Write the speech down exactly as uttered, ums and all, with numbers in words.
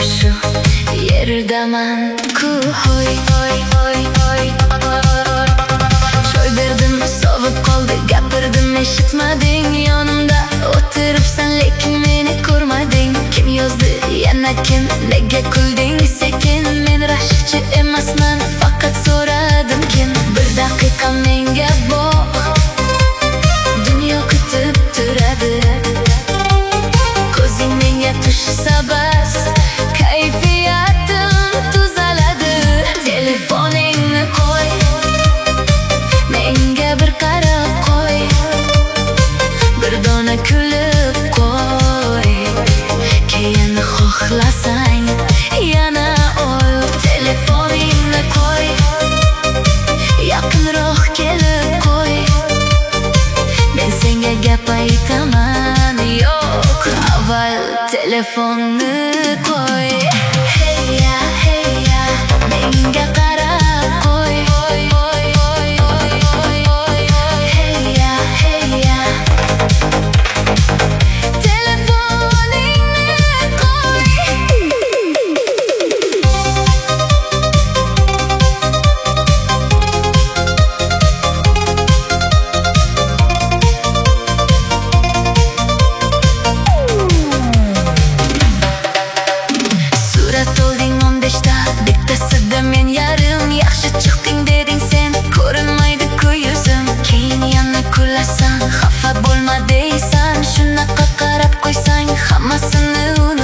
shu yerdaman ku hoy hoy hoy hoy. Choy berdim, sovib qoldi, gapirdim, eshitmading. Yonimda o'tiribsan, lekin meni ko'rmading. Kim yozdi, yana kim, nega kulding sekin? Men rashkchi emasman, faqat so'radim kim. Bir daqiqa menga boq, dunyo kutib turadi. Ko'zing menga tushsa bas, kayfiyatim tuzaladi. Telefoningni qo'y, menga bir qarab qo'y, bir dona kulib qo'y. Keyin xohlasang yana oy. Telefoningni qo'y, yaqinroq kelib qo'y, men senga gap aytaman. Yo'q, avval telefonni qo'y. Hey ya, hey ya, menga qarab qo'y. Hey ya, hey ya, telefoningni qo'y. Surat olding o'n beshta, bittasida men yarim. Yaxshi chiqding deding sen, ko'rinmaydi-ku yuzim. Keyin yana kulasan, xafa bo'lma deysan. Shunaqa qarab qo'ysang, hammasini unut.